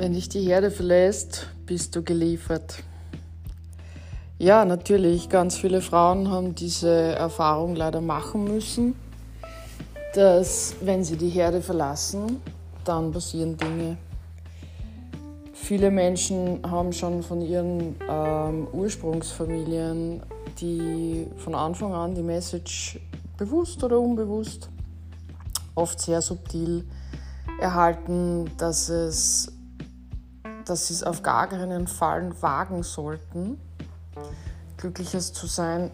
Wenn dich die Herde verlässt, bist du geliefert. Ja, natürlich, ganz viele Frauen haben diese Erfahrung leider machen müssen, dass wenn sie die Herde verlassen, dann passieren Dinge. Viele Menschen haben schon von ihren Ursprungsfamilien, die von Anfang an die Message bewusst oder unbewusst, oft sehr subtil erhalten, dass sie es auf gar keinen Fall wagen sollten, glücklicher zu sein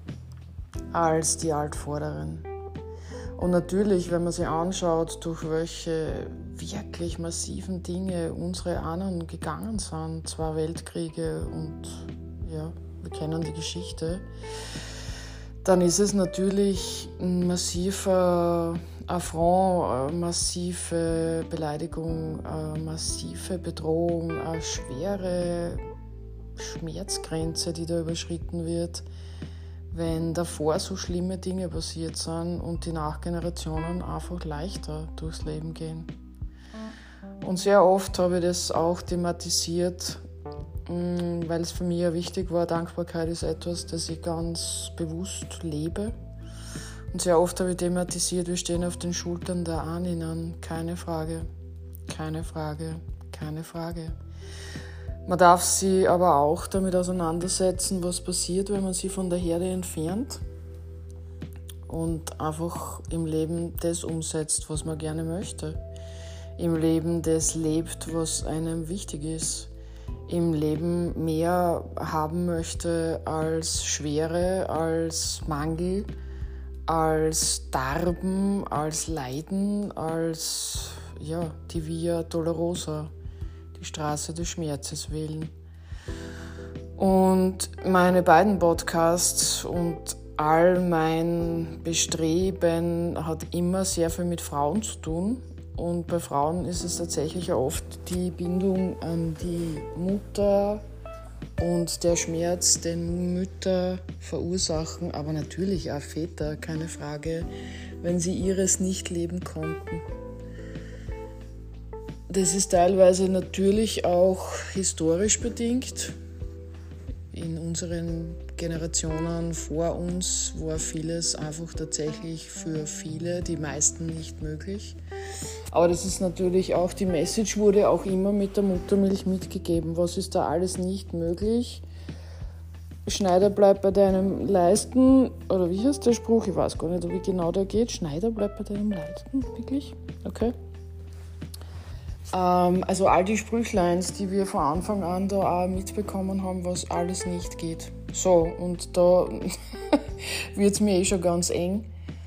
als die Altvorderen. Und natürlich, wenn man sich anschaut, durch welche wirklich massiven Dinge unsere Ahnen gegangen sind, 2 Weltkriege und ja, wir kennen die Geschichte, dann ist es natürlich ein massiver Affront, eine massive Beleidigung, eine massive Bedrohung, eine schwere Schmerzgrenze, die da überschritten wird, wenn davor so schlimme Dinge passiert sind und die Nachgenerationen einfach leichter durchs Leben gehen. Und sehr oft habe ich das auch thematisiert, weil es für mich ja wichtig war. Dankbarkeit ist etwas, das ich ganz bewusst lebe. Und sehr oft habe ich thematisiert, wir stehen auf den Schultern der Ahnen, keine Frage, keine Frage, keine Frage. Man darf sich aber auch damit auseinandersetzen, was passiert, wenn man sich von der Herde entfernt und einfach im Leben das umsetzt, was man gerne möchte. Im Leben das lebt, was einem wichtig ist. Im Leben mehr haben möchte als Schwere, als Mangel, als Darben, als Leiden, als die Via Dolorosa, die Straße des Schmerzes wählen. Und meine beiden Podcasts und all mein Bestreben hat immer sehr viel mit Frauen zu tun. Und bei Frauen ist es tatsächlich oft die Bindung an die Mutter und der Schmerz, den Mütter verursachen, aber natürlich auch Väter, keine Frage, wenn sie ihres nicht leben konnten. Das ist teilweise natürlich auch historisch bedingt. In unseren Generationen vor uns war vieles einfach tatsächlich für viele, die meisten nicht möglich. Aber das ist natürlich auch, die Message wurde auch immer mit der Muttermilch mitgegeben. Was ist da alles nicht möglich? Schneider bleibt bei deinem Leisten, oder wie heißt der Spruch? Ich weiß gar nicht, wie genau der geht. Schneider bleibt bei deinem Leisten, wirklich? Okay. Also all die Sprüchleins, die wir von Anfang an da auch mitbekommen haben, was alles nicht geht. So, und da wird es mir schon ganz eng.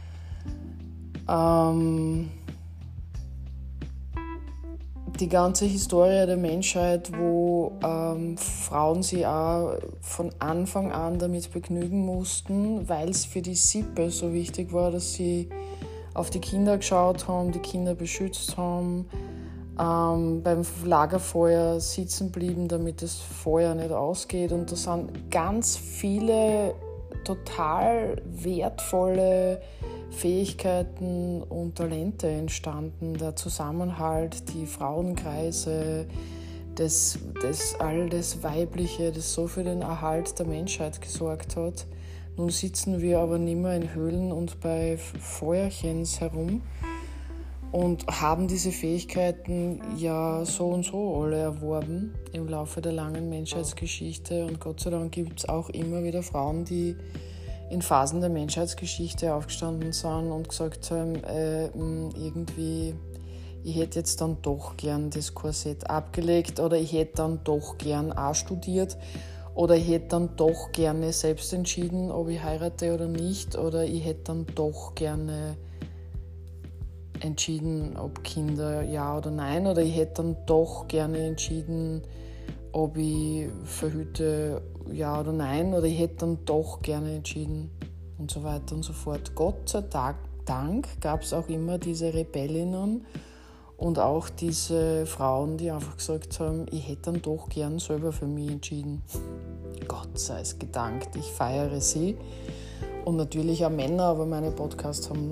Die ganze Historie der Menschheit, wo Frauen sich auch von Anfang an damit begnügen mussten, weil es für die Sippe so wichtig war, dass sie auf die Kinder geschaut haben, die Kinder beschützt haben, beim Lagerfeuer sitzen blieben, damit das Feuer nicht ausgeht. Und da sind ganz viele total wertvolle Fähigkeiten und Talente entstanden. Der Zusammenhalt, die Frauenkreise, all das Weibliche, das so für den Erhalt der Menschheit gesorgt hat. Nun sitzen wir aber nicht mehr in Höhlen und bei Feuerchens herum und haben diese Fähigkeiten ja so und so alle erworben im Laufe der langen Menschheitsgeschichte. Und Gott sei Dank gibt es auch immer wieder Frauen, die in Phasen der Menschheitsgeschichte aufgestanden sind und gesagt haben, irgendwie, ich hätte jetzt dann doch gern das Korsett abgelegt oder ich hätte dann doch gern auch studiert oder ich hätte dann doch gerne selbst entschieden, ob ich heirate oder nicht, oder ich hätte dann doch gerne entschieden, ob Kinder ja oder nein, oder ich hätte dann doch gerne entschieden, ob ich verhüte ja oder nein, oder ich hätte dann doch gerne entschieden und so weiter und so fort. Gott sei Dank gab es auch immer diese Rebellinnen und auch diese Frauen, die einfach gesagt haben, ich hätte dann doch gern selber für mich entschieden. Gott sei es gedankt, ich feiere sie. Und natürlich auch Männer, aber meine Podcasts haben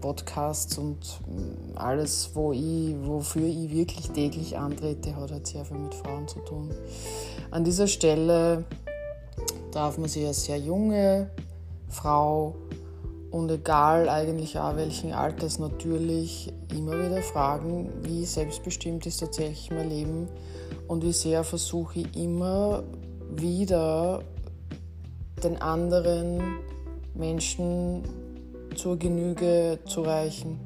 Podcasts und alles, wofür ich wirklich täglich antrete, hat halt sehr viel mit Frauen zu tun. An dieser Stelle darf man sich als sehr junge Frau und egal eigentlich auch welchen Alters natürlich immer wieder fragen, wie selbstbestimmt ist tatsächlich mein Leben und wie sehr versuche ich immer wieder den anderen Menschen zur Genüge zu reichen.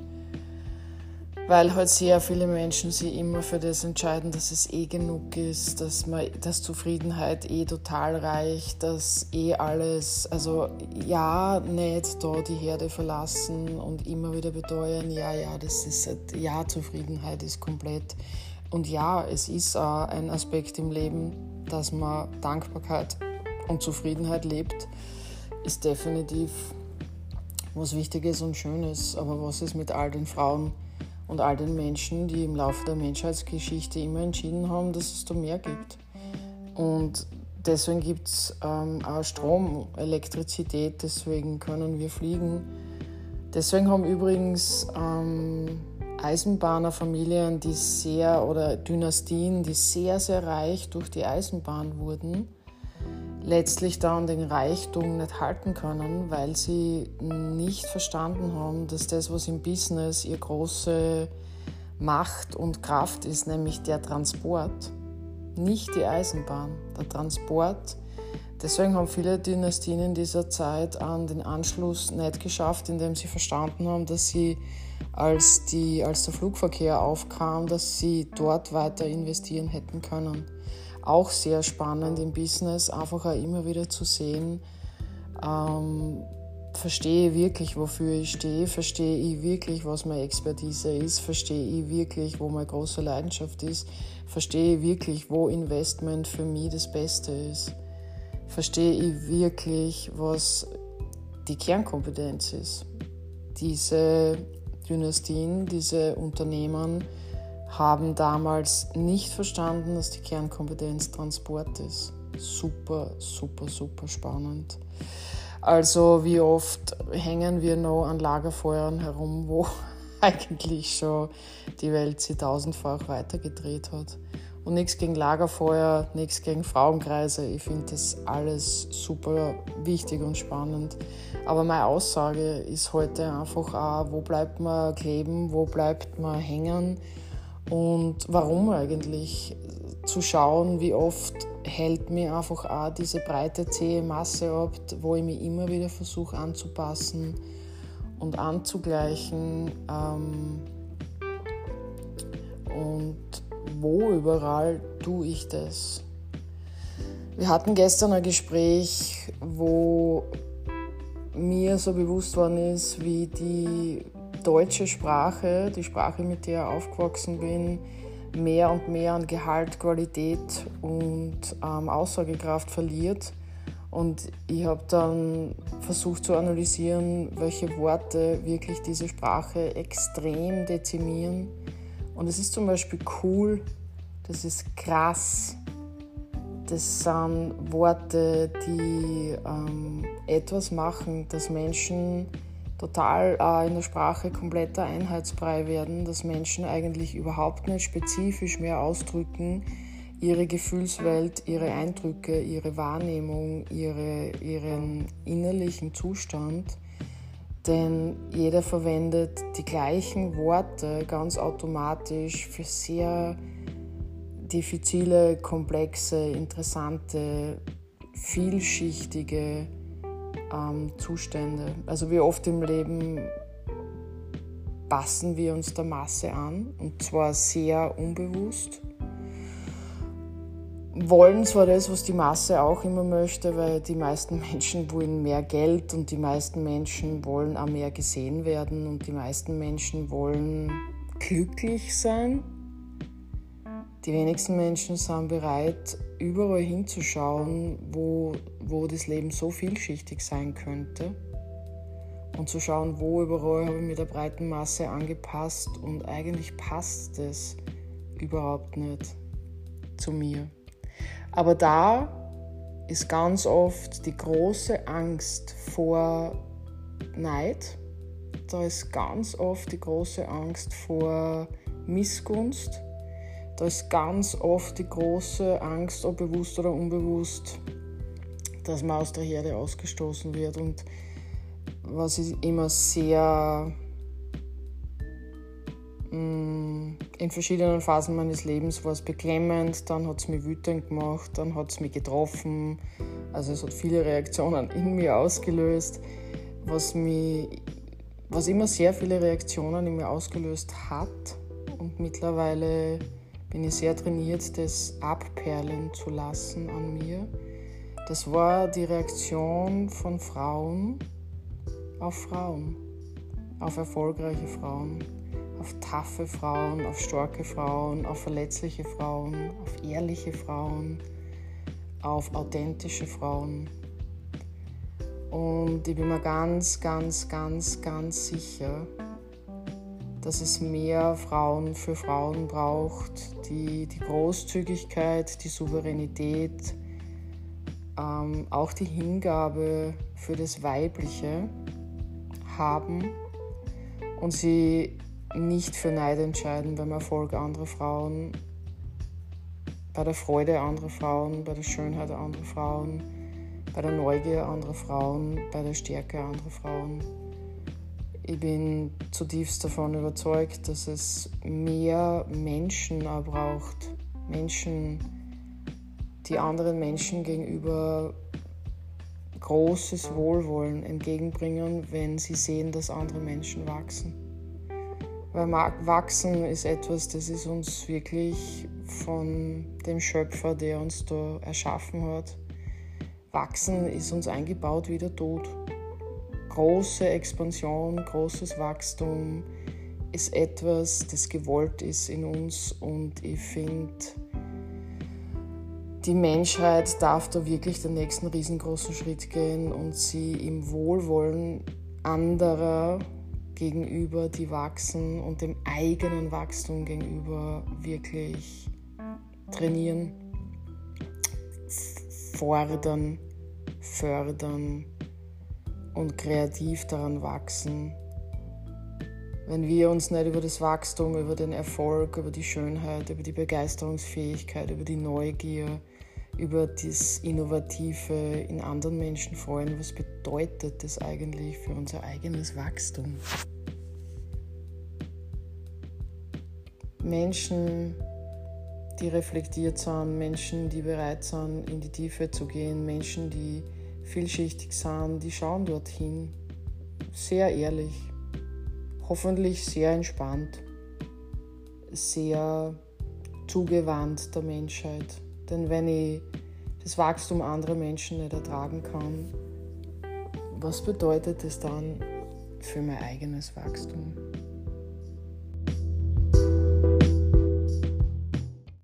Weil halt sehr viele Menschen sich immer für das entscheiden, dass es genug ist, dass Zufriedenheit total reicht, dass alles, also ja, nicht da die Herde verlassen und immer wieder beteuern, das ist halt, ja, Zufriedenheit ist komplett. Und ja, es ist auch ein Aspekt im Leben, dass man Dankbarkeit und Zufriedenheit lebt, ist definitiv was Wichtiges und Schönes. Aber was ist mit all den Frauen und all den Menschen, die im Laufe der Menschheitsgeschichte immer entschieden haben, dass es da mehr gibt? Und deswegen gibt es auch Strom, Elektrizität, deswegen können wir fliegen. Deswegen haben übrigens Eisenbahnerfamilien, oder Dynastien, die sehr, sehr reich durch die Eisenbahn wurden, letztlich dann den Reichtum nicht halten können, weil sie nicht verstanden haben, dass das, was im Business ihre große Macht und Kraft ist, nämlich der Transport, nicht die Eisenbahn, der Transport. Deswegen haben viele Dynastien in dieser Zeit an den Anschluss nicht geschafft, indem sie verstanden haben, dass sie, als der Flugverkehr aufkam, dass sie dort weiter investieren hätten können. Auch sehr spannend im Business, einfach auch immer wieder zu sehen, verstehe ich wirklich, wofür ich stehe, verstehe ich wirklich, was meine Expertise ist, verstehe ich wirklich, wo meine große Leidenschaft ist, verstehe ich wirklich, wo Investment für mich das Beste ist, verstehe ich wirklich, was die Kernkompetenz ist. Diese Dynastien, diese Unternehmen haben damals nicht verstanden, dass die Kernkompetenz Transport ist. Super, super, super spannend. Also wie oft hängen wir noch an Lagerfeuern herum, wo eigentlich schon die Welt sich tausendfach weitergedreht hat. Und nichts gegen Lagerfeuer, nichts gegen Frauenkreise. Ich finde das alles super wichtig und spannend. Aber meine Aussage ist heute einfach auch, wo bleibt man kleben, wo bleibt man hängen? Und warum eigentlich? Zu schauen, wie oft hält mir einfach auch diese breite, zähe Masse ab, wo ich mich immer wieder versuche anzupassen und anzugleichen. Und wo überall tue ich das? Wir hatten gestern ein Gespräch, wo mir so bewusst worden ist, wie die deutsche Sprache, die Sprache, mit der ich aufgewachsen bin, mehr und mehr an Gehalt, Qualität und Aussagekraft verliert. Und ich habe dann versucht zu analysieren, welche Worte wirklich diese Sprache extrem dezimieren. Und es ist zum Beispiel cool, das ist krass. Das sind Worte, die etwas machen, dass Menschen total in der Sprache kompletter Einheitsbrei werden, dass Menschen eigentlich überhaupt nicht spezifisch mehr ausdrücken, ihre Gefühlswelt, ihre Eindrücke, ihre Wahrnehmung, ihren innerlichen Zustand. Denn jeder verwendet die gleichen Worte ganz automatisch für sehr diffizile, komplexe, interessante, vielschichtige Zustände. Also wie oft im Leben passen wir uns der Masse an, und zwar sehr unbewusst. Wollen zwar das, was die Masse auch immer möchte, weil die meisten Menschen wollen mehr Geld und die meisten Menschen wollen auch mehr gesehen werden und die meisten Menschen wollen glücklich sein. Die wenigsten Menschen sind bereit, überall hinzuschauen, wo das Leben so vielschichtig sein könnte. Und zu schauen, wo überall habe ich mit der breiten Masse angepasst und eigentlich passt das überhaupt nicht zu mir. Aber da ist ganz oft die große Angst vor Neid, da ist ganz oft die große Angst vor Missgunst. Da ist ganz oft die große Angst, ob bewusst oder unbewusst, dass man aus der Herde ausgestoßen wird. Und was ich immer sehr in verschiedenen Phasen meines Lebens war es beklemmend, dann hat es mich wütend gemacht, dann hat es mich getroffen. Also es hat viele Reaktionen in mir ausgelöst, was immer sehr viele Reaktionen in mir ausgelöst hat. Und mittlerweile bin ich sehr trainiert, das abperlen zu lassen an mir. Das war die Reaktion von Frauen, auf erfolgreiche Frauen, auf taffe Frauen, auf starke Frauen, auf verletzliche Frauen, auf ehrliche Frauen, auf authentische Frauen. Und ich bin mir ganz, ganz, ganz, ganz sicher, dass es mehr Frauen für Frauen braucht, die die Großzügigkeit, die Souveränität, auch die Hingabe für das Weibliche haben und sie nicht für Neid entscheiden beim Erfolg anderer Frauen, bei der Freude anderer Frauen, bei der Schönheit anderer Frauen, bei der Neugier anderer Frauen, bei der Stärke anderer Frauen. Ich bin zutiefst davon überzeugt, dass es mehr Menschen braucht. Menschen, die anderen Menschen gegenüber großes Wohlwollen entgegenbringen, wenn sie sehen, dass andere Menschen wachsen. Weil wachsen ist etwas, das ist uns wirklich von dem Schöpfer, der uns da erschaffen hat. Wachsen ist uns eingebaut wie der Tod. Große Expansion, großes Wachstum ist etwas, das gewollt ist in uns, und ich finde, die Menschheit darf da wirklich den nächsten riesengroßen Schritt gehen und sie im Wohlwollen anderer gegenüber, die wachsen, und dem eigenen Wachstum gegenüber wirklich trainieren, fordern, fördern und kreativ daran wachsen. Wenn wir uns nicht über das Wachstum, über den Erfolg, über die Schönheit, über die Begeisterungsfähigkeit, über die Neugier, über das Innovative in anderen Menschen freuen, was bedeutet das eigentlich für unser eigenes Wachstum? Menschen, die reflektiert sind, Menschen, die bereit sind, in die Tiefe zu gehen, Menschen, die vielschichtig sind, die schauen dorthin, sehr ehrlich, hoffentlich sehr entspannt, sehr zugewandt der Menschheit. Denn wenn ich das Wachstum anderer Menschen nicht ertragen kann, was bedeutet es dann für mein eigenes Wachstum?